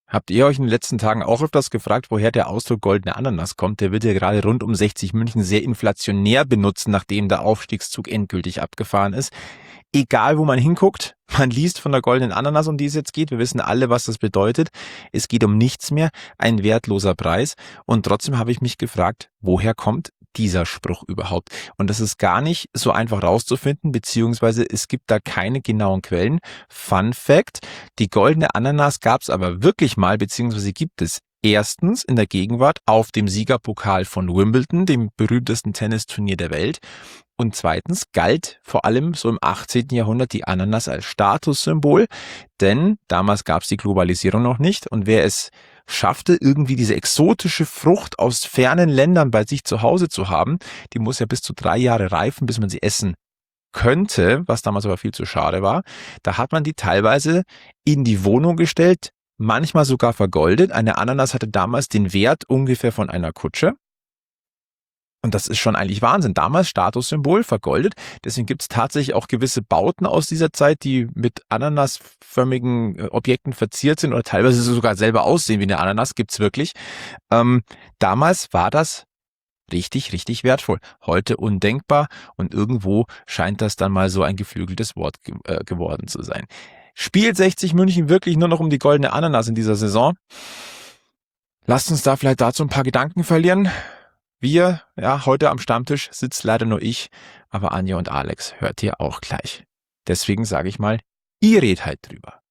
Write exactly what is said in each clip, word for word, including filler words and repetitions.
Habt ihr euch in den letzten Tagen auch öfters gefragt, woher der Ausdruck goldene Ananas kommt? Der wird ja gerade rund um sechzig München sehr inflationär benutzt, nachdem der Aufstiegszug endgültig abgefahren ist. Egal, wo man hinguckt, man liest von der goldenen Ananas, um die es jetzt geht. Wir wissen alle, was das bedeutet. Es geht um nichts mehr, ein wertloser Preis. Und trotzdem habe ich mich gefragt, woher kommt dieser Spruch überhaupt? Und das ist gar nicht so einfach rauszufinden, beziehungsweise es gibt da keine genauen Quellen. Fun Fact, die goldene Ananas gab es aber wirklich mal, beziehungsweise gibt es erstens in der Gegenwart auf dem Siegerpokal von Wimbledon, dem berühmtesten Tennisturnier der Welt. Und zweitens galt vor allem so im achtzehnten Jahrhundert die Ananas als Statussymbol, denn damals gab es die Globalisierung noch nicht und wer es schaffte, irgendwie diese exotische Frucht aus fernen Ländern bei sich zu Hause zu haben, die muss ja bis zu drei Jahre reifen, bis man sie essen könnte, was damals aber viel zu schade war. Da hat man die teilweise in die Wohnung gestellt, manchmal sogar vergoldet. Eine Ananas hatte damals den Wert ungefähr von einer Kutsche. Und das ist schon eigentlich Wahnsinn. Damals Statussymbol, vergoldet. Deswegen gibt es tatsächlich auch gewisse Bauten aus dieser Zeit, die mit ananasförmigen Objekten verziert sind oder teilweise sogar selber aussehen wie eine Ananas. Gibt's wirklich. Ähm, damals war das richtig, richtig wertvoll. Heute undenkbar und irgendwo scheint das dann mal so ein geflügeltes Wort ge- äh, geworden zu sein. Spielt sechzig München wirklich nur noch um die goldene Ananas in dieser Saison? Lasst uns da vielleicht dazu ein paar Gedanken verlieren. Wir, ja, heute am Stammtisch sitzt leider nur ich, aber Anja und Alex hört ihr auch gleich. Deswegen sage ich mal, ihr redet halt drüber.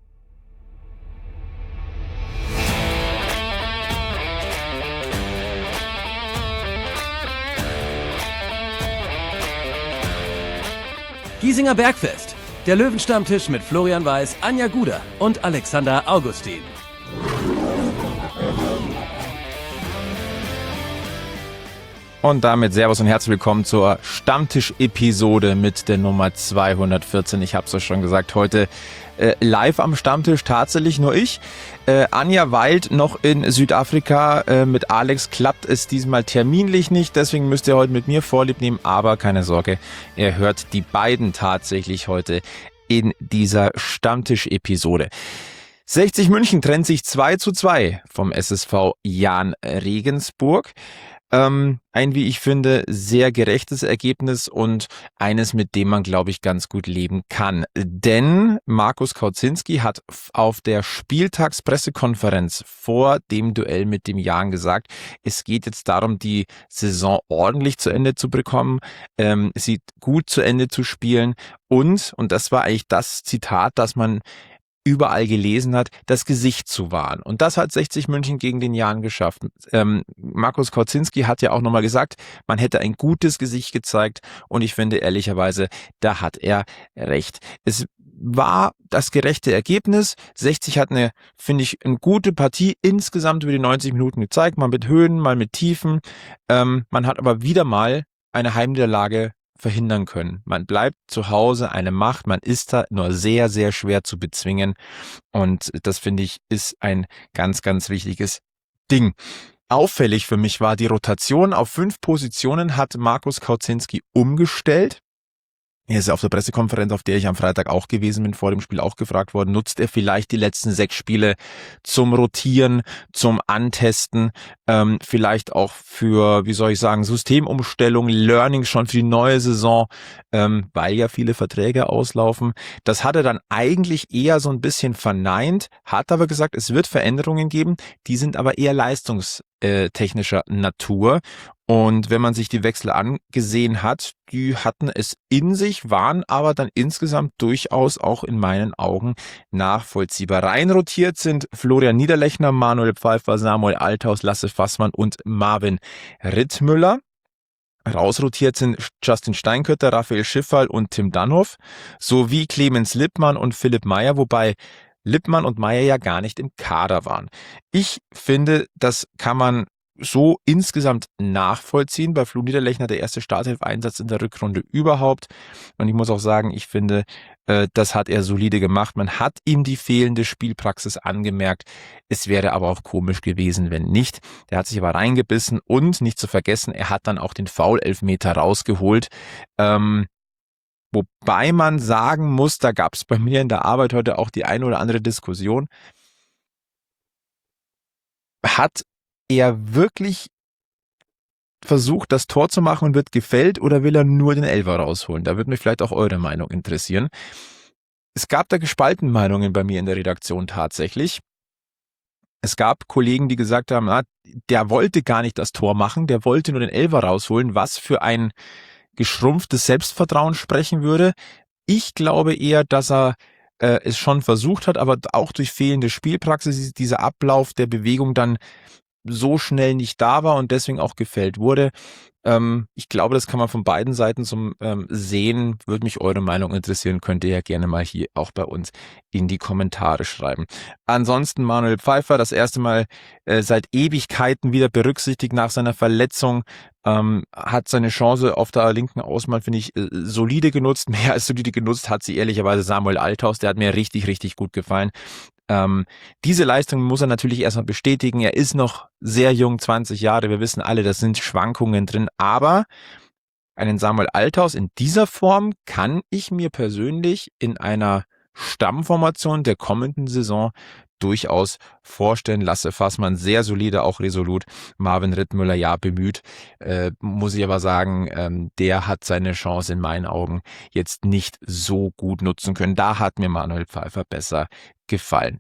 Giesinger Bergfest. Der Löwenstammtisch mit Florian Weiß, Anja Guder und Alexander Augustin. Und damit Servus und herzlich willkommen zur Stammtisch-Episode mit der Nummer zweihundertvierzehn. Ich habe es euch schon gesagt, heute äh, live am Stammtisch tatsächlich nur ich. Äh, Anja weilt noch in Südafrika. Äh, mit Alex klappt es diesmal terminlich nicht, deswegen müsst ihr heute mit mir Vorlieb nehmen. Aber keine Sorge, ihr hört die beiden tatsächlich heute in dieser Stammtisch-Episode. sechzig München trennt sich zwei zu zwei vom S S V Jahn Regensburg. Ähm, ein, wie ich finde, sehr gerechtes Ergebnis und eines, mit dem man, glaube ich, ganz gut leben kann. Denn Markus Kauzinski hat auf der Spieltagspressekonferenz vor dem Duell mit dem Jahn gesagt, es geht jetzt darum, die Saison ordentlich zu Ende zu bekommen, ähm, sie gut zu Ende zu spielen und, und das war eigentlich das Zitat, das man überall gelesen hat, das Gesicht zu wahren. Und das hat sechzig München gegen den Jahn geschafft. Ähm, Markus Kauzinski hat ja auch nochmal gesagt, man hätte ein gutes Gesicht gezeigt und ich finde ehrlicherweise, da hat er recht. Es war das gerechte Ergebnis. sechzig hat eine, finde ich, eine gute Partie insgesamt über die neunzig Minuten gezeigt, mal mit Höhen, mal mit Tiefen. Ähm, man hat aber wieder mal eine Heimniederlage verhindern können. Man bleibt zu Hause eine Macht, man ist da nur sehr, sehr schwer zu bezwingen und das finde ich ist ein ganz, ganz wichtiges Ding. Auffällig für mich war die Rotation auf fünf Positionen hat Markus Kauzinski umgestellt. Er ist auf der Pressekonferenz, auf der ich am Freitag auch gewesen bin, vor dem Spiel auch gefragt worden, nutzt er vielleicht die letzten sechs Spiele zum Rotieren, zum Antesten, ähm, vielleicht auch für, wie soll ich sagen, Systemumstellung, Learning schon für die neue Saison, ähm, weil ja viele Verträge auslaufen. Das hat er dann eigentlich eher so ein bisschen verneint, hat aber gesagt, es wird Veränderungen geben, die sind aber eher leistungstechnischer Natur. Und wenn man sich die Wechsel angesehen hat, die hatten es in sich, waren aber dann insgesamt durchaus auch in meinen Augen nachvollziehbar. Reinrotiert sind Florian Niederlechner, Manuel Pfeiffer, Samuel Althaus, Lasse Fassmann und Marvin Rittmüller. Rausrotiert sind Justin Steinkötter, Raphael Schiffal und Tim Dannhoff, sowie Clemens Lippmann und Philipp Meyer, wobei Lippmann und Meyer ja gar nicht im Kader waren. Ich finde, das kann man so insgesamt nachvollziehen. Bei Flo Niederlechner der erste Startelf-Einsatz in der Rückrunde überhaupt. Und ich muss auch sagen, ich finde, äh, das hat er solide gemacht. Man hat ihm die fehlende Spielpraxis angemerkt. Es wäre aber auch komisch gewesen, wenn nicht. Der hat sich aber reingebissen und nicht zu vergessen, er hat dann auch den Foul-Elfmeter rausgeholt. Ähm, wobei man sagen muss, da gab es bei mir in der Arbeit heute auch die eine oder andere Diskussion. Hat er wirklich versucht, das Tor zu machen und wird gefällt, oder will er nur den Elfer rausholen? Da würde mich vielleicht auch eure Meinung interessieren. Es gab da gespaltene Meinungen bei mir in der Redaktion tatsächlich. Es gab Kollegen, die gesagt haben, na, der wollte gar nicht das Tor machen, der wollte nur den Elfer rausholen, was für ein geschrumpftes Selbstvertrauen sprechen würde. Ich glaube eher, dass er äh, es schon versucht hat, aber auch durch fehlende Spielpraxis ist dieser Ablauf der Bewegung dann so schnell nicht da war und deswegen auch gefällt wurde. Ähm, ich glaube, das kann man von beiden Seiten zum ähm, sehen. Würde mich eure Meinung interessieren, könnt ihr ja gerne mal hier auch bei uns in die Kommentare schreiben. Ansonsten Manuel Pfeiffer, das erste Mal äh, seit Ewigkeiten wieder berücksichtigt nach seiner Verletzung, ähm, hat seine Chance auf der linken Außenbahn, finde ich, äh, solide genutzt. Mehr als solide genutzt hat sie ehrlicherweise Samuel Althaus. Der hat mir richtig, richtig gut gefallen. Ähm, diese Leistung muss er natürlich erstmal bestätigen. Er ist noch sehr jung, zwanzig Jahre. Wir wissen alle, das sind Schwankungen drin. Aber einen Samuel Althaus in dieser Form kann ich mir persönlich in einer Stammformation der kommenden Saison durchaus vorstellen. Lasse Fassmann sehr solide, auch resolut. Marvin Rittmüller, ja, bemüht. Äh, muss ich aber sagen, ähm, der hat seine Chance in meinen Augen jetzt nicht so gut nutzen können. Da hat mir Manuel Pfeiffer besser gefallen.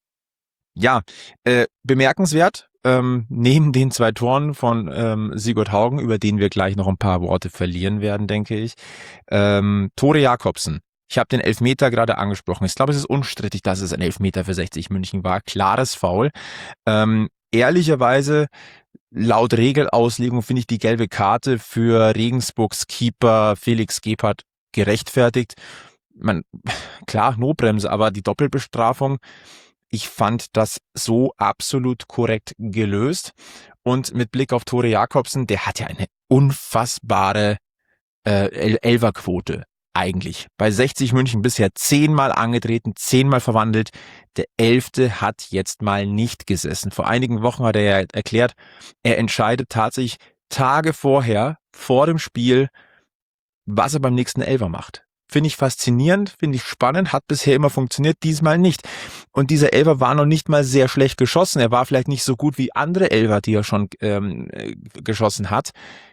Ja, äh, bemerkenswert, ähm, neben den zwei Toren von ähm, Sigurd Haugen, über den wir gleich noch ein paar Worte verlieren werden, denke ich, ähm, Tore Jakobsen. Ich habe den Elfmeter gerade angesprochen. Ich glaube, es ist unstrittig, dass es ein Elfmeter für sechzig München war. Klares Foul. Ähm, ehrlicherweise, laut Regelauslegung finde ich die gelbe Karte für Regensburgs Keeper Felix Gebhardt gerechtfertigt. Man, klar, Notbremse, aber die Doppelbestrafung, ich fand das so absolut korrekt gelöst. Und mit Blick auf Tore Jakobsen, der hat ja eine unfassbare äh, Elferquote eigentlich. Bei sechzig München bisher zehnmal angetreten, zehnmal verwandelt. Der Elfte hat jetzt mal nicht gesessen. Vor einigen Wochen hat er ja erklärt, er entscheidet tatsächlich Tage vorher, vor dem Spiel, was er beim nächsten Elfer macht. Finde ich faszinierend, finde ich spannend, hat bisher immer funktioniert, diesmal nicht. Und dieser Elfer war noch nicht mal sehr schlecht geschossen. Er war vielleicht nicht so gut wie andere Elfer, die er schon ähm, geschossen hat.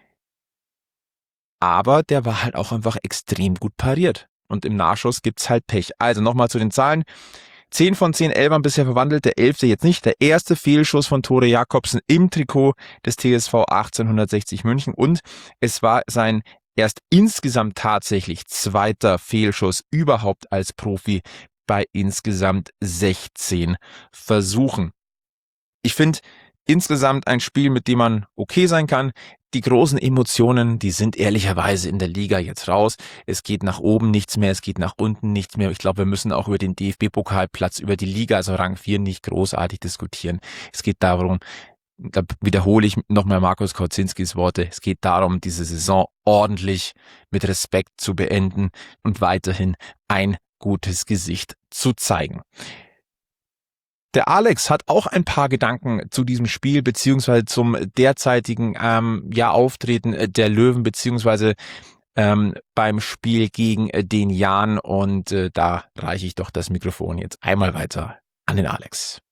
Aber der war halt auch einfach extrem gut pariert. Und im Nachschuss gibt's halt Pech. Also nochmal zu den Zahlen. zehn von zehn Elfern bisher verwandelt, der elfte jetzt nicht. Der erste Fehlschuss von Tore Jakobsen im Trikot des T S V achtzehnhundertsechzig München. Und es war sein erst insgesamt tatsächlich zweiter Fehlschuss überhaupt als Profi bei insgesamt sechzehn Versuchen. Ich finde insgesamt ein Spiel, mit dem man okay sein kann. Die großen Emotionen, die sind ehrlicherweise in der Liga jetzt raus. Es geht nach oben nichts mehr, es geht nach unten nichts mehr. Ich glaube, wir müssen auch über den D F B-Pokalplatz, über die Liga, also Rang vier, nicht großartig diskutieren. Es geht darum, da wiederhole ich nochmal Markus Kautzinskis Worte, es geht darum, diese Saison ordentlich mit Respekt zu beenden und weiterhin ein gutes Gesicht zu zeigen. Der Alex hat auch ein paar Gedanken zu diesem Spiel beziehungsweise zum derzeitigen ähm, ja, Auftreten der Löwen beziehungsweise ähm, beim Spiel gegen den Jan, und äh, da reiche ich doch das Mikrofon jetzt einmal weiter an den Alex.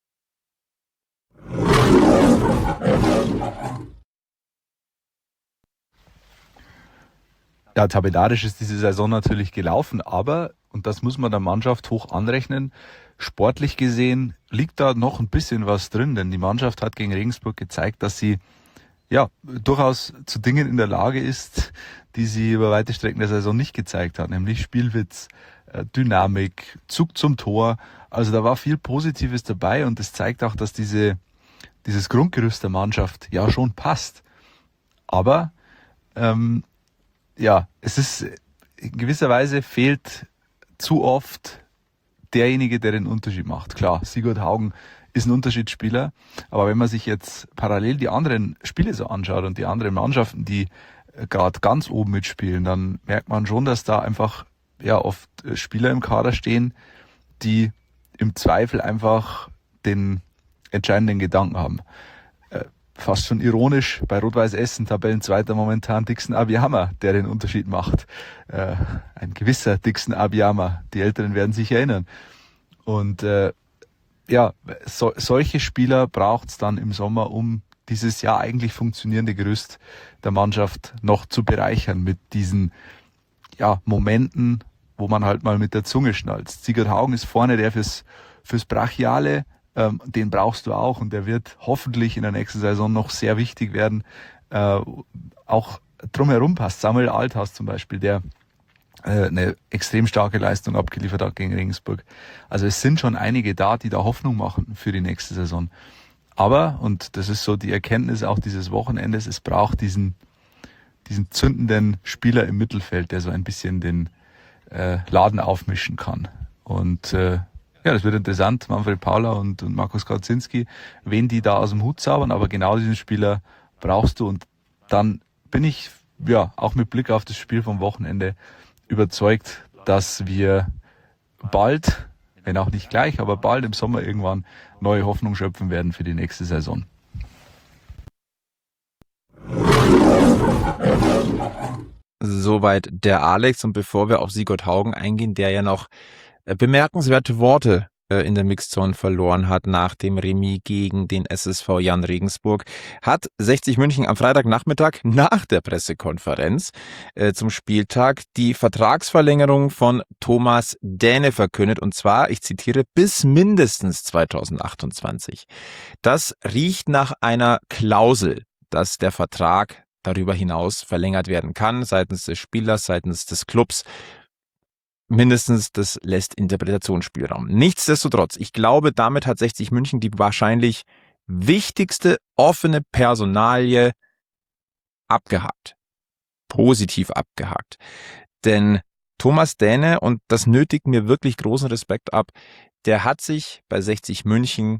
Ja, tabellarisch ist diese Saison natürlich gelaufen, aber, und das muss man der Mannschaft hoch anrechnen, sportlich gesehen liegt da noch ein bisschen was drin, denn die Mannschaft hat gegen Regensburg gezeigt, dass sie ja durchaus zu Dingen in der Lage ist, die sie über weite Strecken der Saison nicht gezeigt hat, nämlich Spielwitz, Dynamik, Zug zum Tor. Also da war viel Positives dabei, und das zeigt auch, dass diese dieses Grundgerüst der Mannschaft ja schon passt. Aber ähm, ja, es ist in gewisser Weise fehlt zu oft derjenige, der den Unterschied macht. Klar, Sigurd Haugen ist ein Unterschiedsspieler, aber wenn man sich jetzt parallel die anderen Spiele so anschaut und die anderen Mannschaften, die gerade ganz oben mitspielen, dann merkt man schon, dass da einfach ja oft Spieler im Kader stehen, die im Zweifel einfach den entscheidenden Gedanken haben. Äh, fast schon ironisch, bei Rot-Weiß Essen, Tabellenzweiter momentan Dixon Abiyama, der den Unterschied macht. Äh, ein gewisser Dixon Abiyama, die Älteren werden sich erinnern. Und äh, ja, so, solche Spieler braucht es dann im Sommer, um dieses ja eigentlich funktionierende Gerüst der Mannschaft noch zu bereichern mit diesen ja, Momenten, wo man halt mal mit der Zunge schnalzt. Sigurd Haugen ist vorne der fürs, fürs Brachiale, ähm, den brauchst du auch und der wird hoffentlich in der nächsten Saison noch sehr wichtig werden. Äh, auch drumherum passt Samuel Althaus zum Beispiel, der äh, eine extrem starke Leistung abgeliefert hat gegen Regensburg. Also es sind schon einige da, die da Hoffnung machen für die nächste Saison. Aber, und das ist so die Erkenntnis auch dieses Wochenendes, es braucht diesen, diesen zündenden Spieler im Mittelfeld, der so ein bisschen den äh, Laden aufmischen kann. Und äh, ja, das wird interessant, Manfred Paula und, und Markus Kautzinski, wen die da aus dem Hut zaubern, aber genau diesen Spieler brauchst du. Und dann bin ich, ja, auch mit Blick auf das Spiel vom Wochenende überzeugt, dass wir bald, wenn auch nicht gleich, aber bald im Sommer irgendwann neue Hoffnung schöpfen werden für die nächste Saison. Soweit der Alex. Und bevor wir auf Sigurd Haugen eingehen, der ja noch bemerkenswerte Worte in der Mixzone verloren hat nach dem Remis gegen den S S V Jan Regensburg, hat sechzig München am Freitagnachmittag nach der Pressekonferenz äh, zum Spieltag die Vertragsverlängerung von Thomas Däne verkündet, und zwar, ich zitiere, bis mindestens zweitausendachtundzwanzig. Das riecht nach einer Klausel, dass der Vertrag darüber hinaus verlängert werden kann, seitens des Spielers, seitens des Clubs. Mindestens, das lässt Interpretationsspielraum. Nichtsdestotrotz, ich glaube, damit hat sechzig München die wahrscheinlich wichtigste offene Personalie abgehakt. Positiv abgehakt. Denn Thomas Däne, und das nötigt mir wirklich großen Respekt ab, der hat sich bei sechzig München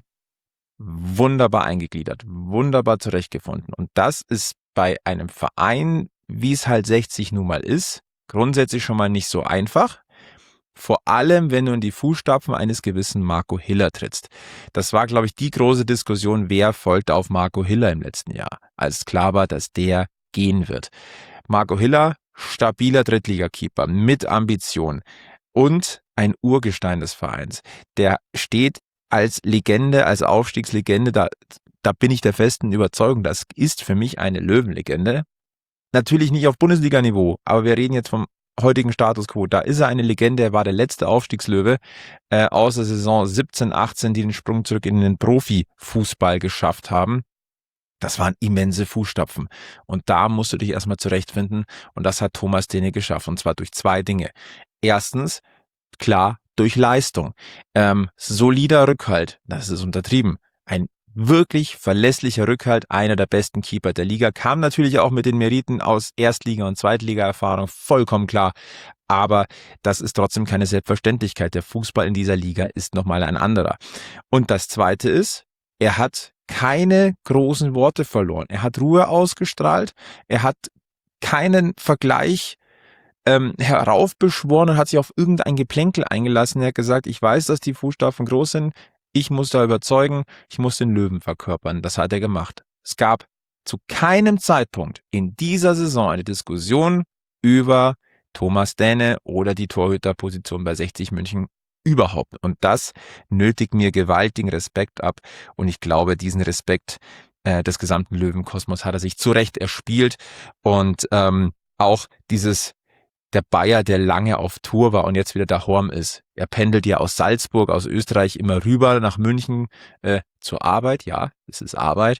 wunderbar eingegliedert, wunderbar zurechtgefunden. Und das ist bei einem Verein, wie es halt sechzig nun mal ist, grundsätzlich schon mal nicht so einfach. Vor allem, wenn du in die Fußstapfen eines gewissen Marco Hiller trittst. Das war, glaube ich, die große Diskussion, wer folgt auf Marco Hiller im letzten Jahr, als klar war, dass der gehen wird. Marco Hiller, stabiler Drittligakeeper mit Ambition und ein Urgestein des Vereins. Der steht als Legende, als Aufstiegslegende, da, da bin ich der festen Überzeugung, das ist für mich eine Löwenlegende. Natürlich nicht auf Bundesliga-Niveau, aber wir reden jetzt vom heutigen Status Quo. Da ist er eine Legende, er war der letzte Aufstiegslöwe äh, aus der Saison siebzehn achtzehn, die den Sprung zurück in den Profifußball geschafft haben. Das waren immense Fußstapfen. Und da musst du dich erstmal zurechtfinden. Und das hat Thomas Däne geschafft. Und zwar durch zwei Dinge. Erstens, klar, durch Leistung. Ähm, solider Rückhalt, das ist untertrieben. Ein wirklich verlässlicher Rückhalt, einer der besten Keeper der Liga, kam natürlich auch mit den Meriten aus Erstliga- und Zweitliga-Erfahrung, vollkommen klar, aber das ist trotzdem keine Selbstverständlichkeit. Der Fußball in dieser Liga ist nochmal ein anderer. Und das Zweite ist, er hat keine großen Worte verloren, er hat Ruhe ausgestrahlt, er hat keinen Vergleich ähm, heraufbeschworen und hat sich auf irgendein Geplänkel eingelassen. Er hat gesagt, ich weiß, dass die Fußstapfen groß sind, ich muss da überzeugen, ich muss den Löwen verkörpern. Das hat er gemacht. Es gab zu keinem Zeitpunkt in dieser Saison eine Diskussion über Thomas Däne oder die Torhüterposition bei sechzig München überhaupt. Und das nötigt mir gewaltigen Respekt ab. Und ich glaube, diesen Respekt äh, des gesamten Löwenkosmos hat er sich zu Recht erspielt. Und ähm, auch dieses der Bayer, der lange auf Tour war und jetzt wieder daheim ist. Er pendelt ja aus Salzburg, aus Österreich immer rüber nach München äh, zur Arbeit. Ja, es ist Arbeit.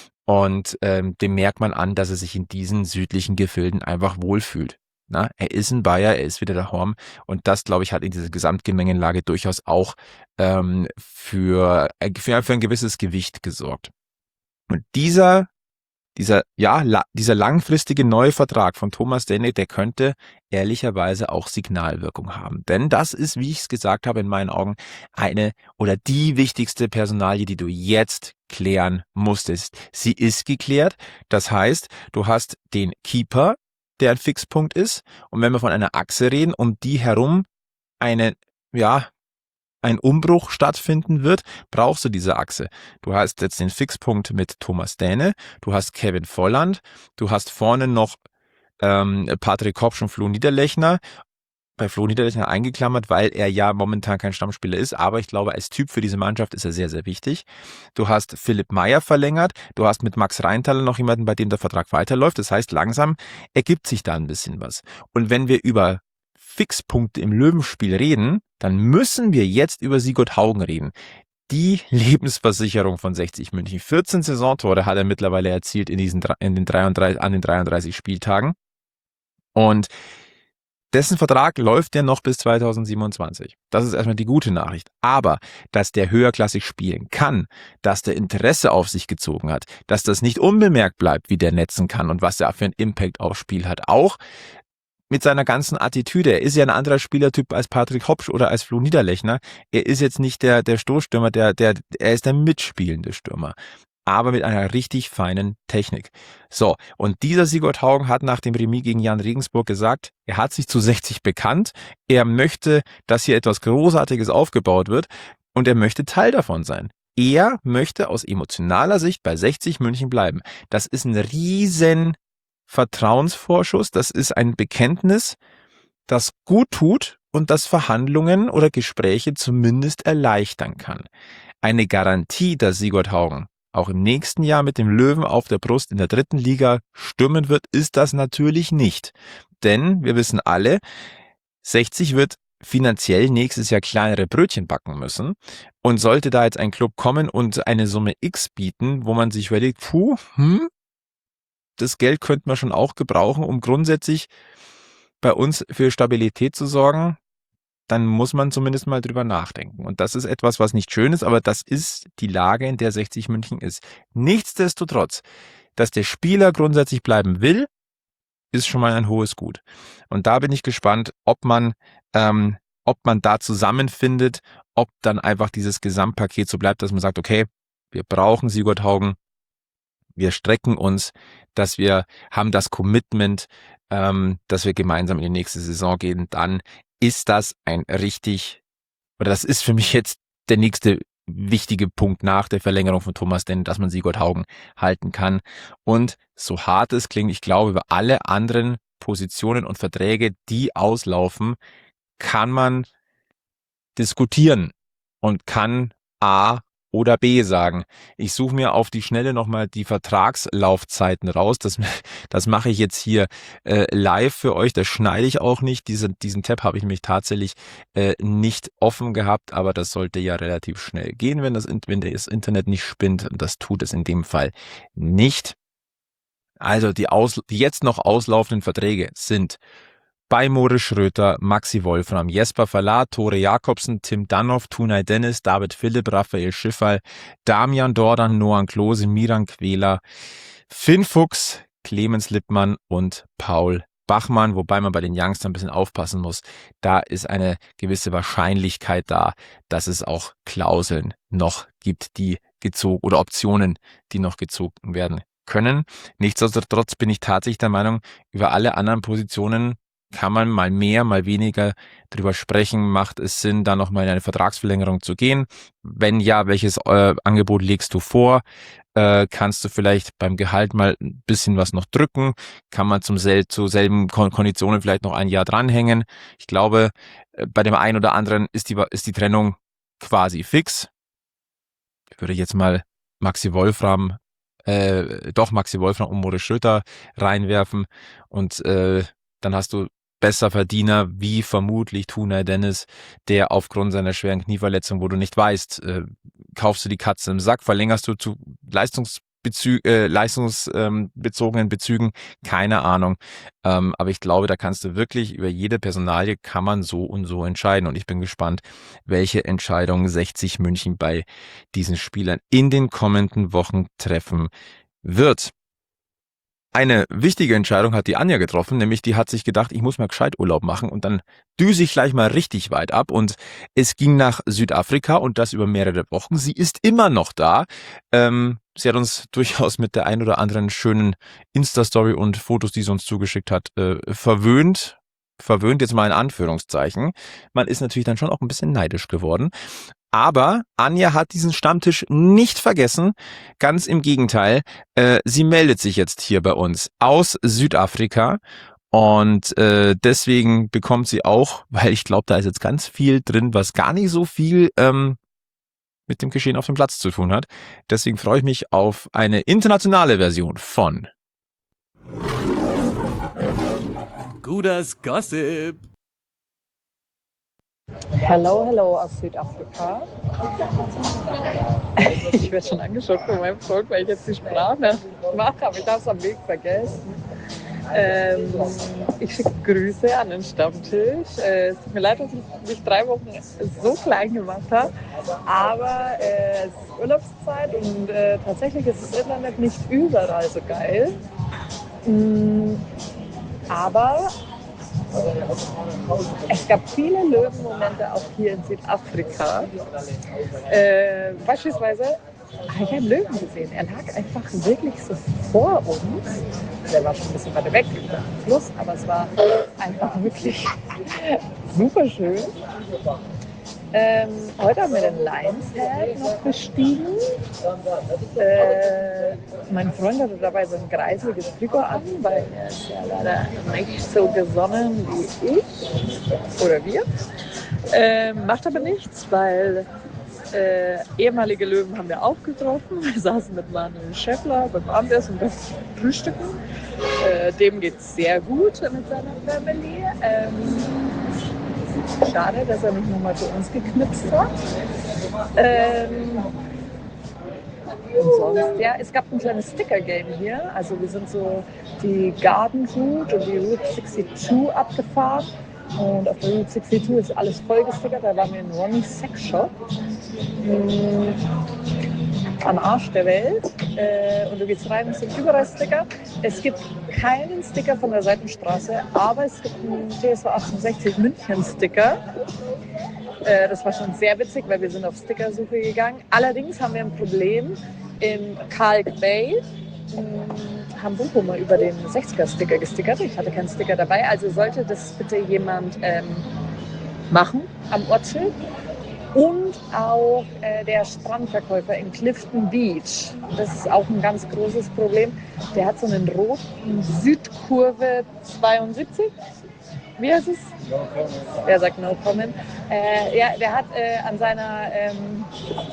Und ähm, dem merkt man an, dass er sich in diesen südlichen Gefilden einfach wohlfühlt. Na, er ist ein Bayer, er ist wieder daheim. Und das, glaube ich, hat in dieser Gesamtgemengenlage durchaus auch ähm, für, für, für ein gewisses Gewicht gesorgt. Und dieser Dieser, ja, la, dieser langfristige neue Vertrag von Thomas Däne, der könnte ehrlicherweise auch Signalwirkung haben. Denn das ist, wie ich es gesagt habe, in meinen Augen eine oder die wichtigste Personalie, die du jetzt klären musstest. Sie ist geklärt. Das heißt, du hast den Keeper, der ein Fixpunkt ist. Und wenn wir von einer Achse reden, um die herum eine, ja, ein Umbruch stattfinden wird, brauchst du diese Achse. Du hast jetzt den Fixpunkt mit Thomas Däne, du hast Kevin Volland, du hast vorne noch ähm, Patrick Kopsch und Flo Niederlechner bei Flo Niederlechner eingeklammert, weil er ja momentan kein Stammspieler ist, aber ich glaube, als Typ für diese Mannschaft ist er sehr, sehr wichtig. Du hast Philipp Meyer verlängert, du hast mit Max Reintaler noch jemanden, bei dem der Vertrag weiterläuft. Das heißt, langsam ergibt sich da ein bisschen was. Und wenn wir über Fixpunkte im Löwenspiel reden, dann müssen wir jetzt über Sigurd Haugen reden. Die Lebensversicherung von sechzig München. vierzehn Saisontore hat er mittlerweile erzielt in diesen, in den dreiunddreißig, an den dreiunddreißig Spieltagen. Und dessen Vertrag läuft ja noch bis zweitausendsiebenundzwanzig. Das ist erstmal die gute Nachricht. Aber, dass der höherklassig spielen kann, dass der Interesse auf sich gezogen hat, dass das nicht unbemerkt bleibt, wie der netzen kann und was er für einen Impact aufs Spiel hat. Auch mit seiner ganzen Attitüde. Er ist ja ein anderer Spielertyp als Patrick Hopsch oder als Flo Niederlechner. Er ist jetzt nicht der, der Stoßstürmer, der, der, er ist der mitspielende Stürmer. Aber mit einer richtig feinen Technik. So, und dieser Sigurd Haugen hat nach dem Remis gegen Jan Regensburg gesagt, er hat sich zu sechzig bekannt, er möchte, dass hier etwas Großartiges aufgebaut wird und er möchte Teil davon sein. Er möchte aus emotionaler Sicht bei sechzig München bleiben. Das ist ein riesen Vertrauensvorschuss, das ist ein Bekenntnis, das gut tut und das Verhandlungen oder Gespräche zumindest erleichtern kann. Eine Garantie, dass Sigurd Haugen auch im nächsten Jahr mit dem Löwen auf der Brust in der dritten Liga stürmen wird, ist das natürlich nicht. Denn wir wissen alle, sechzig wird finanziell nächstes Jahr kleinere Brötchen backen müssen. Und sollte da jetzt ein Club kommen und eine Summe X bieten, wo man sich überlegt, puh, hm, das Geld könnte man schon auch gebrauchen, um grundsätzlich bei uns für Stabilität zu sorgen, dann muss man zumindest mal drüber nachdenken. Und das ist etwas, was nicht schön ist, aber das ist die Lage, in der sechzig München ist. Nichtsdestotrotz, dass der Spieler grundsätzlich bleiben will, ist schon mal ein hohes Gut. Und da bin ich gespannt, ob man, ähm, ob man da zusammenfindet, ob dann einfach dieses Gesamtpaket so bleibt, dass man sagt, okay, wir brauchen Sigurd Haugen, wir strecken uns, dass wir haben das Commitment, ähm, dass wir gemeinsam in die nächste Saison gehen, dann ist das ein richtig, oder das ist für mich jetzt der nächste wichtige Punkt nach der Verlängerung von Thomas Denn, dass man Sigurd Haugen halten kann. Und so hart es klingt, ich glaube, über alle anderen Positionen und Verträge, die auslaufen, kann man diskutieren und kann A oder B sagen. Ich suche mir auf die Schnelle nochmal die Vertragslaufzeiten raus. Das, das mache ich jetzt hier äh, live für euch. Das schneide ich auch nicht. Diese, diesen Tab habe ich mich tatsächlich äh, nicht offen gehabt, aber das sollte ja relativ schnell gehen, wenn das, wenn das Internet nicht spinnt. Und das tut es in dem Fall nicht. Also die, aus, die jetzt noch auslaufenden Verträge sind bei Moritz Schröter, Maxi Wolfram, Jesper Verlat, Tore Jakobsen, Tim Danhoff, Tunay Dennis, David Philipp, Raphael Schifferl, Damian Dordan, Noah Klose, Miran Quäler, Finn Fuchs, Clemens Lippmann und Paul Bachmann, wobei man bei den Youngsters ein bisschen aufpassen muss. Da ist eine gewisse Wahrscheinlichkeit da, dass es auch Klauseln noch gibt, die gezogen oder Optionen, die noch gezogen werden können. Nichtsdestotrotz bin ich tatsächlich der Meinung, über alle anderen Positionen kann man mal mehr, mal weniger drüber sprechen. Macht es Sinn, da nochmal in eine Vertragsverlängerung zu gehen? Wenn ja, welches äh, Angebot legst du vor? Äh, kannst du vielleicht beim Gehalt mal ein bisschen was noch drücken? Kann man zum sel zu selben Kon Konditionen vielleicht noch ein Jahr dranhängen? Ich glaube, äh, bei dem einen oder anderen ist die, ist die Trennung quasi fix. Ich würde jetzt mal Maxi Wolfram, äh, doch Maxi Wolfram und Moritz Schröter reinwerfen und äh, dann hast du besser Verdiener wie vermutlich Tunay Dennis, der aufgrund seiner schweren Knieverletzung, wo du nicht weißt, äh, kaufst du die Katze im Sack, verlängerst du zu Leistungsbezü äh, leistungsbezogenen ähm, Bezügen, keine Ahnung. Ähm, aber ich glaube, da kannst du wirklich über jede Personalie kann man so und so entscheiden. Und ich bin gespannt, welche Entscheidung sechzig München bei diesen Spielern in den kommenden Wochen treffen wird. Eine wichtige Entscheidung hat die Anja getroffen, nämlich die hat sich gedacht, ich muss mal gescheit Urlaub machen und dann düse ich gleich mal richtig weit ab und es ging nach Südafrika und das über mehrere Wochen. Sie ist immer noch da. Ähm, sie hat uns durchaus mit der ein oder anderen schönen Insta-Story und Fotos, die sie uns zugeschickt hat, äh, verwöhnt. Verwöhnt jetzt mal in Anführungszeichen. Man ist natürlich dann schon auch ein bisschen neidisch geworden. Aber Anja hat diesen Stammtisch nicht vergessen. Ganz im Gegenteil. Äh, sie meldet sich jetzt hier bei uns aus Südafrika Und äh, deswegen bekommt sie auch, weil ich glaube, da ist jetzt ganz viel drin, was gar nicht so viel ähm, mit dem Geschehen auf dem Platz zu tun hat. Deswegen freue ich mich auf eine internationale Version von Guders Gossip. Hello, hello aus Südafrika. Ich werde schon angeschaut von meinem Volk, weil ich jetzt die Sprache mache, aber ich habe es am Weg vergessen. Ähm, ich schicke Grüße an den Stammtisch. Äh, es tut mir leid, dass ich mich drei Wochen so klein gemacht habe, aber äh, es ist Urlaubszeit und äh, tatsächlich ist das Internet nicht überall so geil. Mm, aber es gab viele Löwenmomente auch hier in Südafrika. Äh, beispielsweise habe ich einen Löwen gesehen. Er lag einfach wirklich so vor uns. Der war schon ein bisschen weiter weg über den Fluss, aber es war einfach wirklich super schön. Ähm, heute haben wir den Lions Head noch bestiegen. Äh, mein Freund hatte dabei so ein greiseliges Trikot an, weil er ist ja leider nicht so gesonnen wie ich oder wir. Äh, macht aber nichts, weil äh, ehemalige Löwen haben wir auch getroffen. Wir saßen mit Manuel Schäffler beim Abendessen und beim Frühstücken. Äh, dem geht es sehr gut mit seiner Family. Ähm, Schade, dass er nicht nochmal zu uns geknipst hat. Ähm, und sonst, ja, es gab ein kleines Sticker-Game hier. Also wir sind so die Garden Route und die Route zweiundsechzig abgefahren. Und auf der Route zweiundsechzig ist alles voll gestickert. Da waren wir in Ronnie's Sex Shop. Mhm. Am Arsch der Welt. Äh, und du gehst rein, es sind überall Sticker. Es gibt keinen Sticker von der Seitenstraße, aber es gibt einen T S V achtundsechzig München Sticker. Äh, das war schon sehr witzig, weil wir sind auf Stickersuche gegangen. Allerdings haben wir ein Problem. In Kalk Bay mh, haben Bochumer über den sechziger Sticker gestickert. Ich hatte keinen Sticker dabei, also sollte das bitte jemand ähm, machen am Ortsschild. Und auch äh, der Strandverkäufer in Clifton Beach. Das ist auch ein ganz großes Problem. Der hat so einen roten Südkurve zweiundsiebzig. Wie heißt es? No comment. Er sagt no comment. Äh, ja, der hat äh, an seiner ähm,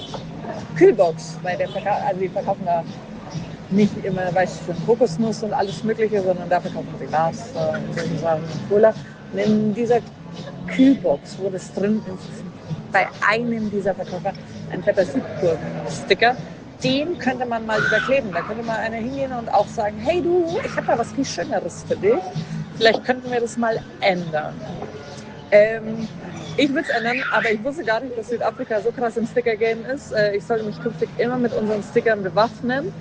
Kühlbox, weil der verkauft, also die verkaufen da nicht immer, weißt du, Kokosnuss und alles Mögliche, sondern da verkaufen sie Wasser und solche Sachen und Cola. Und in dieser Kühlbox, wo das drin ist, bei einem dieser Verkäufer ein fetter Südkurven-Sticker. Den könnte man mal überkleben. Da könnte mal einer hingehen und auch sagen, hey du, ich habe da was viel Schöneres für dich. Vielleicht könnten wir das mal ändern. Ähm, ich würde es ändern, aber ich wusste gar nicht, dass Südafrika so krass im Sticker-Game ist. Äh, ich sollte mich künftig immer mit unseren Stickern bewaffnen.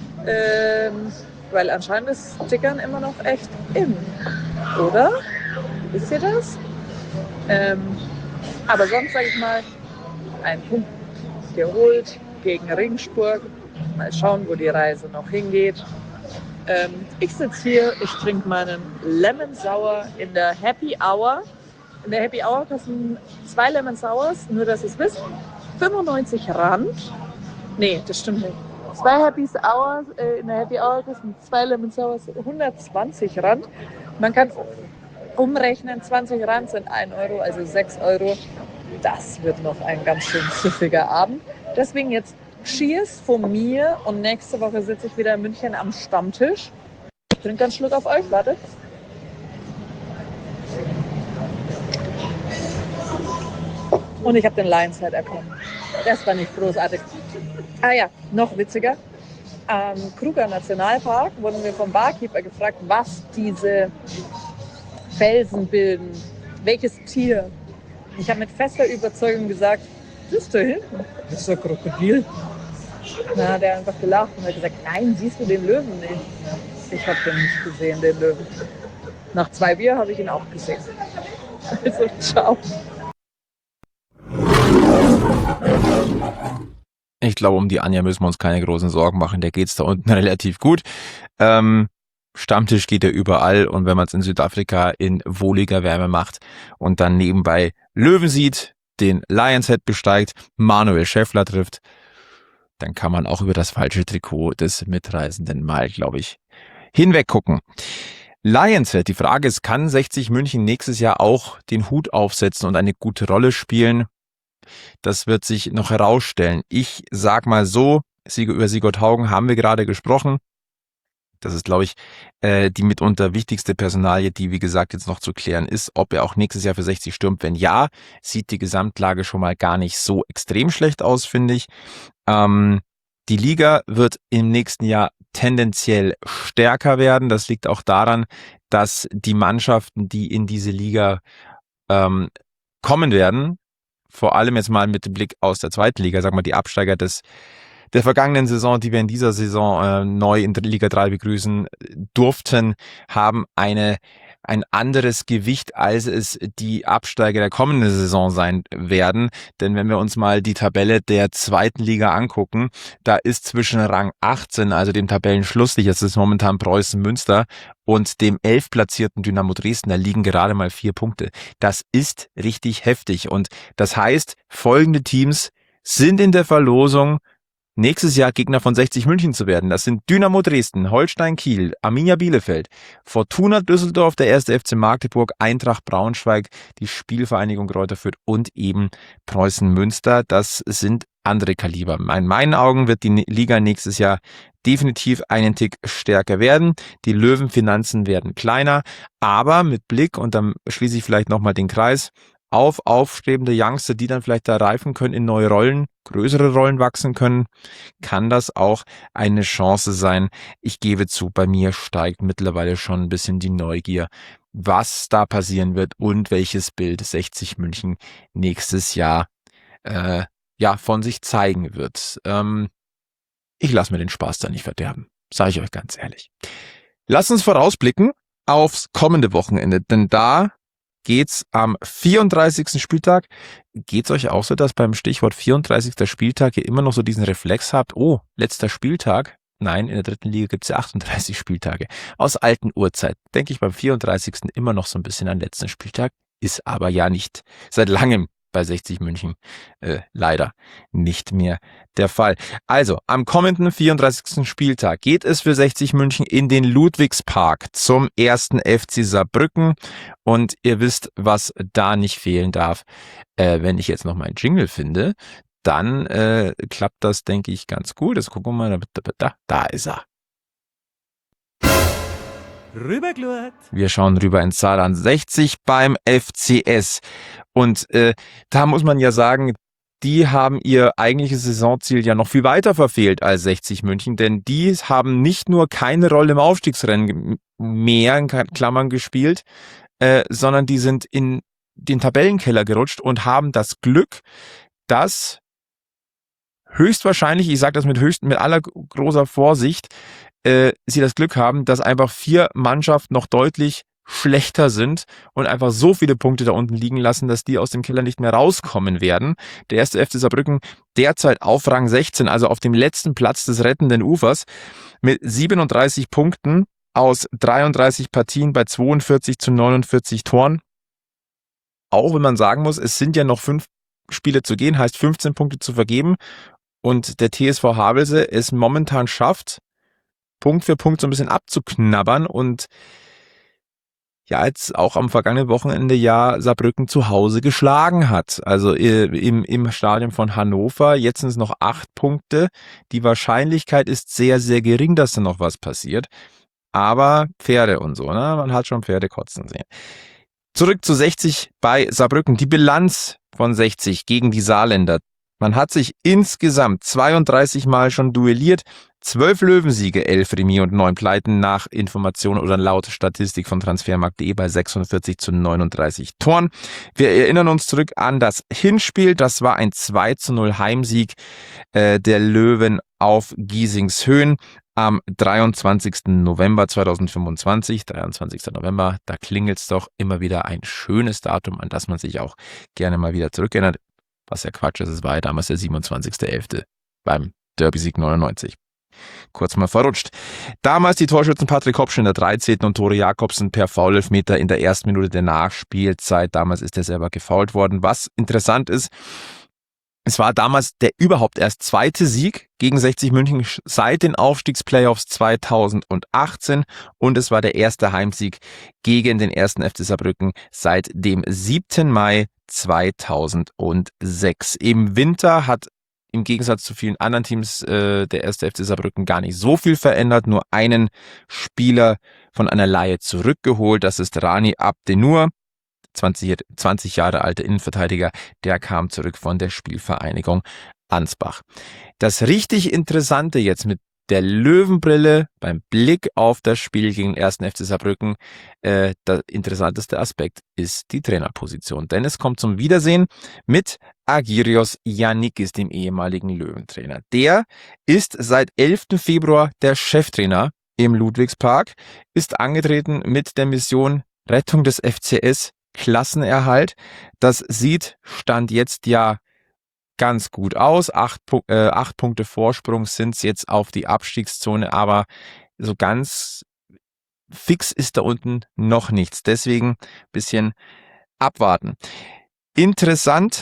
Ähm, weil anscheinend ist Stickern immer noch echt in. Oder? Wisst ihr das? Ähm, Aber sonst sage ich mal, ein Punkt geholt gegen Regensburg. Mal schauen, wo die Reise noch hingeht. Ähm, ich sitze hier, ich trinke meinen Lemon Sour in der Happy Hour. In der Happy Hour kosten zwei Lemon Sours, nur dass ihr es wisst, fünfundneunzig Rand. Nee, das stimmt nicht. Zwei Happy Hours äh, in der Happy Hour kosten zwei Lemon Sours hundertzwanzig Rand. Man kann umrechnen, zwanzig Rand sind ein Euro, also sechs Euro. Das wird noch ein ganz schön süffiger Abend. Deswegen jetzt Cheers von mir und nächste Woche sitze ich wieder in München am Stammtisch. Ich trinke einen Schluck auf euch, wartet. Und ich habe den Lions Head erkannt. Das war nicht großartig. Ah ja, noch witziger. Am Kruger Nationalpark wurden wir vom Barkeeper gefragt, was diese Felsen bilden. Welches Tier? Ich habe mit fester Überzeugung gesagt, das ist da hinten. Das ist ein Krokodil. Na, der hat einfach gelacht und hat gesagt, nein, siehst du den Löwen nicht? Ich habe den nicht gesehen, den Löwen. Nach zwei Bier habe ich ihn auch gesehen. Also, ciao. Ich glaube, um die Anja müssen wir uns keine großen Sorgen machen. Der geht's da unten relativ gut. Ähm, Stammtisch geht ja überall und wenn man es in Südafrika in wohliger Wärme macht und dann nebenbei Löwen sieht, den Lions Head besteigt, Manuel Schäffler trifft, dann kann man auch über das falsche Trikot des Mitreisenden mal, glaube ich, hinweg gucken. Lions. Die Frage ist, kann sechzig München nächstes Jahr auch den Hut aufsetzen und eine gute Rolle spielen? Das wird sich noch herausstellen. Ich sag mal so, über Sigurd Haugen haben wir gerade gesprochen. Das ist, glaube ich, äh, die mitunter wichtigste Personalie, die, wie gesagt, jetzt noch zu klären ist, ob er auch nächstes Jahr für sechzig stürmt. Wenn ja, sieht die Gesamtlage schon mal gar nicht so extrem schlecht aus, finde ich. Ähm, die Liga wird im nächsten Jahr tendenziell stärker werden. Das liegt auch daran, dass die Mannschaften, die in diese Liga ähm, kommen werden, vor allem jetzt mal mit dem Blick aus der zweiten Liga, sag mal die Absteiger des der vergangenen Saison, die wir in dieser Saison äh, neu in Liga drei begrüßen durften, haben eine ein anderes Gewicht, als es die Absteiger der kommenden Saison sein werden. Denn wenn wir uns mal die Tabelle der zweiten Liga angucken, da ist zwischen Rang achtzehn, also dem Tabellenschlusslicht, das ist momentan Preußen Münster, und dem elf platzierten Dynamo Dresden, da liegen gerade mal vier Punkte. Das ist richtig heftig. Und das heißt, folgende Teams sind in der Verlosung, nächstes Jahr Gegner von sechzig München zu werden. Das sind Dynamo Dresden, Holstein Kiel, Arminia Bielefeld, Fortuna Düsseldorf, der erste F C Magdeburg, Eintracht Braunschweig, die Spielvereinigung Greuther Fürth und eben Preußen Münster. Das sind andere Kaliber. In meinen Augen wird die Liga nächstes Jahr definitiv einen Tick stärker werden. Die Löwenfinanzen werden kleiner, aber mit Blick, und dann schließe ich vielleicht nochmal den Kreis, auf aufstrebende Youngster, die dann vielleicht da reifen können, in neue Rollen, größere Rollen wachsen können, kann das auch eine Chance sein. Ich gebe zu, bei mir steigt mittlerweile schon ein bisschen die Neugier, was da passieren wird und welches Bild sechzig München nächstes Jahr äh, ja von sich zeigen wird. Ähm, ich lasse mir den Spaß da nicht verderben, sage ich euch ganz ehrlich. Lasst uns vorausblicken aufs kommende Wochenende, denn da geht's am vierunddreißigsten Spieltag. Geht's euch auch so, dass beim Stichwort vierunddreißigster Spieltag ihr immer noch so diesen Reflex habt, oh, letzter Spieltag? Nein, in der dritten Liga gibt's ja achtunddreißig Spieltage. Aus alten Urzeiten denke ich beim vierunddreißigsten immer noch so ein bisschen an den letzten Spieltag, ist aber ja nicht seit langem bei sechzig München äh, leider nicht mehr der Fall. Also, am kommenden vierunddreißigsten Spieltag geht es für sechzig München in den Ludwigspark zum ersten F C Saarbrücken. Und ihr wisst, was da nicht fehlen darf. Äh, wenn ich jetzt noch meinen Jingle finde, dann äh, klappt das, denke ich, ganz gut. Das gucken wir mal. Da, da ist er. Rüberglurt. Wir schauen rüber ins Saarland. sechzig beim F C S. Und äh, da muss man ja sagen, die haben ihr eigentliches Saisonziel ja noch viel weiter verfehlt als sechzig München, denn die haben nicht nur keine Rolle im Aufstiegsrennen mehr in Klammern gespielt, äh, sondern die sind in den Tabellenkeller gerutscht und haben das Glück, dass höchstwahrscheinlich, ich sage das mit höchst, mit aller großer Vorsicht, äh, sie das Glück haben, dass einfach vier Mannschaften noch deutlich schlechter sind und einfach so viele Punkte da unten liegen lassen, dass die aus dem Keller nicht mehr rauskommen werden. Der erste F C Saarbrücken derzeit auf Rang sechzehn, also auf dem letzten Platz des rettenden Ufers, mit siebenunddreißig Punkten aus dreiunddreißig Partien bei zweiundvierzig zu neunundvierzig Toren. Auch wenn man sagen muss, es sind ja noch fünf Spiele zu gehen, heißt fünfzehn Punkte zu vergeben, und der T S V Havelse es momentan schafft, Punkt für Punkt so ein bisschen abzuknabbern und ja, jetzt auch am vergangenen Wochenende ja Saarbrücken zu Hause geschlagen hat. Also im, im Stadion von Hannover. Jetzt sind es noch acht Punkte. Die Wahrscheinlichkeit ist sehr, sehr gering, dass da noch was passiert. Aber Pferde und so, ne? Man hat schon Pferde kotzen sehen. Zurück zu sechzig bei Saarbrücken. Die Bilanz von sechzig gegen die Saarländer. Man hat sich insgesamt zweiunddreißig Mal schon duelliert. zwölf Löwensiege, elf Remis und neun Pleiten nach Information oder laut Statistik von transfermarkt punkt de bei sechsundvierzig zu neununddreißig Toren. Wir erinnern uns zurück an das Hinspiel. Das war ein zwei zu null Heimsieg äh, der Löwen auf Giesingshöhen am dreiundzwanzigsten November zweitausendfünfundzwanzig. dreiundzwanzigsten November, da klingelt's doch immer wieder ein schönes Datum, an das man sich auch gerne mal wieder zurückerinnert. Was ja Quatsch ist, es war ja damals der siebenundzwanzigster elfter beim Derby-Sieg neunundneunzig. Kurz mal verrutscht. Damals die Torschützen Patrick Hopsch in der dreizehnten und Tore Jakobsen per Foulelfmeter in der ersten Minute der Nachspielzeit. Damals ist er selber gefoult worden. Was interessant ist, Es war damals der überhaupt erst zweite Sieg gegen sechzig München seit den Aufstiegsplayoffs zweitausendachtzehn und es war der erste Heimsieg gegen den ersten F C Saarbrücken seit dem siebten Mai zweitausendsechs. Im Winter hat im Gegensatz zu vielen anderen Teams äh, der erste F C Saarbrücken gar nicht so viel verändert, nur einen Spieler von einer Leihe zurückgeholt, das ist Rani Abdenur. zwanzig, zwanzig Jahre alter Innenverteidiger, der kam zurück von der Spielvereinigung Ansbach. Das richtig Interessante jetzt mit der Löwenbrille beim Blick auf das Spiel gegen den ersten F C Saarbrücken, äh, der interessanteste Aspekt ist die Trainerposition. Denn es kommt zum Wiedersehen mit Agirios Yannikis, dem ehemaligen Löwentrainer. Der ist seit elften Februar der Cheftrainer im Ludwigspark, ist angetreten mit der Mission Rettung des F C S, Klassenerhalt. Das sieht Stand jetzt ja ganz gut aus. Acht, äh, acht Punkte Vorsprung sind es jetzt auf die Abstiegszone, aber so ganz fix ist da unten noch nichts. Deswegen ein bisschen abwarten. Interessant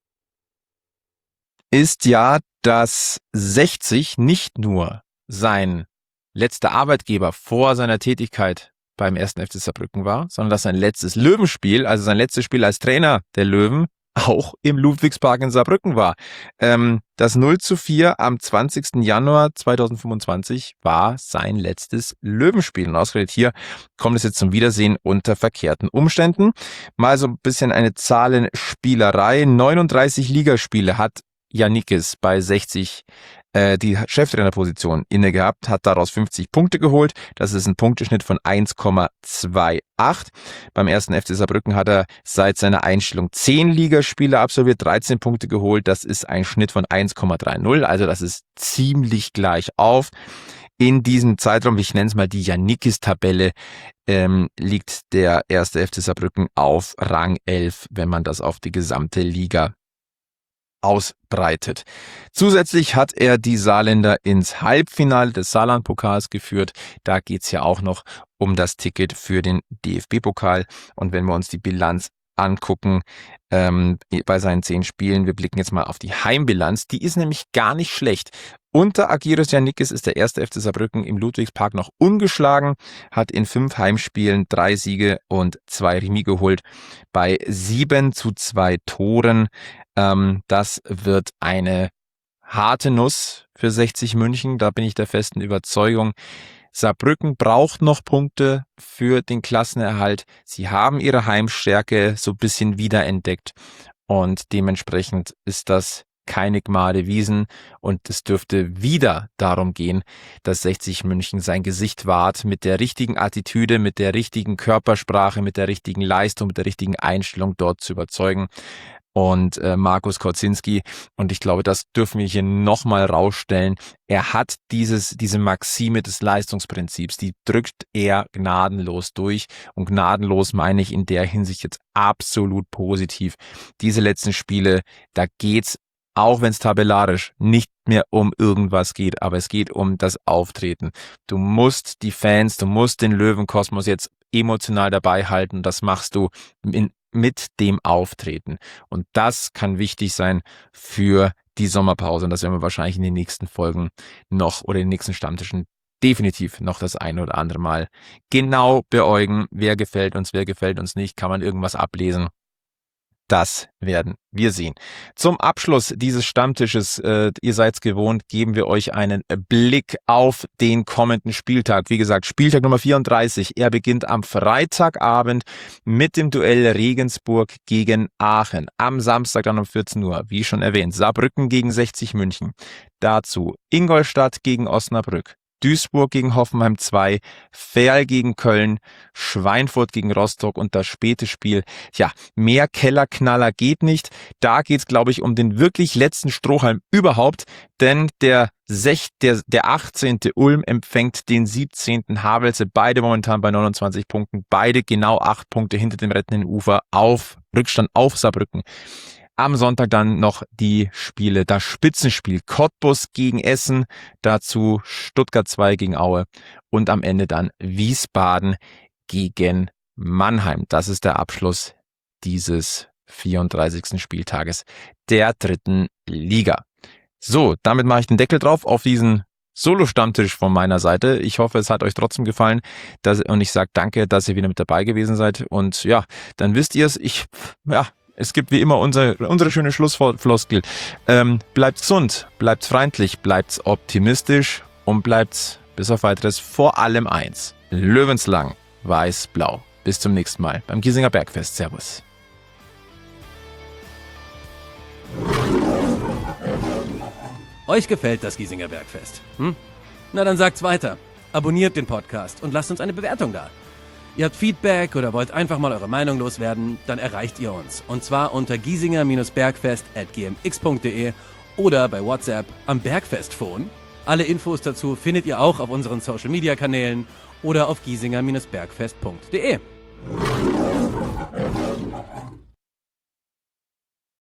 ist ja, dass sechzig nicht nur sein letzter Arbeitgeber vor seiner Tätigkeit beim ersten F C Saarbrücken war, sondern dass sein letztes Löwenspiel, also sein letztes Spiel als Trainer der Löwen, auch im Ludwigspark in Saarbrücken war. Ähm, das null zu vier am zwanzigsten Januar zweitausendfünfundzwanzig war sein letztes Löwenspiel. Und ausgerechnet hier kommt es jetzt zum Wiedersehen unter verkehrten Umständen. Mal so ein bisschen eine Zahlenspielerei. neununddreißig Ligaspiele hat Yannikis bei sechzig äh, die Cheftrainerposition inne gehabt, hat daraus fünfzig Punkte geholt. Das ist ein Punkteschnitt von eins Komma achtundzwanzig. Beim ersten F C Saarbrücken hat er seit seiner Einstellung zehn Ligaspiele absolviert, dreizehn Punkte geholt. Das ist ein Schnitt von eins Komma dreißig, also das ist ziemlich gleich auf. In diesem Zeitraum, ich nenne es mal die Yannikis-Tabelle, ähm, liegt der erste F C Saarbrücken auf Rang elf, wenn man das auf die gesamte Liga ausbreitet. Zusätzlich hat er die Saarländer ins Halbfinale des Saarland-Pokals geführt. Da geht's ja auch noch um das Ticket für den D F B-Pokal. Und wenn wir uns die Bilanz angucken ähm, bei seinen zehn Spielen, wir blicken jetzt mal auf die Heimbilanz, die ist nämlich gar nicht schlecht. Unter Agirios Yannikis ist der erste F C Saarbrücken im Ludwigspark noch ungeschlagen, hat in fünf Heimspielen drei Siege und zwei Remis geholt bei sieben zu zwei Toren. Ähm, das wird eine harte Nuss für sechzig München, da bin ich der festen Überzeugung. Saarbrücken braucht noch Punkte für den Klassenerhalt. Sie haben ihre Heimstärke so ein bisschen wiederentdeckt und dementsprechend ist das keine Gmade Wiesen und es dürfte wieder darum gehen, dass sechzig München sein Gesicht wahrt mit der richtigen Attitüde, mit der richtigen Körpersprache, mit der richtigen Leistung, mit der richtigen Einstellung dort zu überzeugen. Und äh, Markus Korzinski, und ich glaube, das dürfen wir hier nochmal rausstellen, er hat dieses diese Maxime des Leistungsprinzips, die drückt er gnadenlos durch und gnadenlos meine ich in der Hinsicht jetzt absolut positiv. Diese letzten Spiele, da geht's, auch wenn es tabellarisch nicht mehr um irgendwas geht, aber es geht um das Auftreten. Du musst die Fans, du musst den Löwenkosmos jetzt emotional dabei halten, das machst du in mit dem Auftreten. Und das kann wichtig sein für die Sommerpause. Und das werden wir wahrscheinlich in den nächsten Folgen noch oder in den nächsten Stammtischen definitiv noch das eine oder andere Mal genau beäugen. Wer gefällt uns, wer gefällt uns nicht, kann man irgendwas ablesen. Das werden wir sehen. Zum Abschluss dieses Stammtisches, äh, ihr seid's gewohnt, geben wir euch einen Blick auf den kommenden Spieltag. Wie gesagt, Spieltag Nummer vierunddreißig. Er beginnt am Freitagabend mit dem Duell Regensburg gegen Aachen. Am Samstag dann um vierzehn Uhr, wie schon erwähnt, Saarbrücken gegen sechzig München. Dazu Ingolstadt gegen Osnabrück. Duisburg gegen Hoffenheim zwei, Verl gegen Köln, Schweinfurt gegen Rostock und das späte Spiel. Ja, mehr Kellerknaller geht nicht. Da geht's, glaube ich, um den wirklich letzten Strohhalm überhaupt, denn der Sech, der, der achtzehnte Ulm empfängt den siebzehnten Havelse, beide momentan bei neunundzwanzig Punkten, beide genau acht Punkte hinter dem rettenden Ufer auf Rückstand auf Saarbrücken. Am Sonntag dann noch die Spiele, das Spitzenspiel Cottbus gegen Essen, dazu Stuttgart zwei gegen Aue und am Ende dann Wiesbaden gegen Mannheim. Das ist der Abschluss dieses vierunddreißigsten Spieltages der dritten Liga. So, damit mache ich den Deckel drauf auf diesen Solo-Stammtisch von meiner Seite. Ich hoffe, es hat euch trotzdem gefallen dass, und ich sage danke, dass ihr wieder mit dabei gewesen seid. Und ja, dann wisst ihr es. Ich, ja, es gibt wie immer unser, unsere schöne Schlussfloskel. Ähm, bleibt gesund, bleibt freundlich, bleibt optimistisch und bleibt bis auf weiteres vor allem eins. Löwenslang, weiß-blau. Bis zum nächsten Mal beim Giesinger Bergfest. Servus. Euch gefällt das Giesinger Bergfest? Hm? Na dann sagt's weiter. Abonniert den Podcast und lasst uns eine Bewertung da. Ihr habt Feedback oder wollt einfach mal eure Meinung loswerden, dann erreicht ihr uns. Und zwar unter giesinger-bergfest at g m x punkt d e oder bei WhatsApp am Bergfestphone. Alle Infos dazu findet ihr auch auf unseren Social-Media-Kanälen oder auf giesinger-bergfest punkt d e.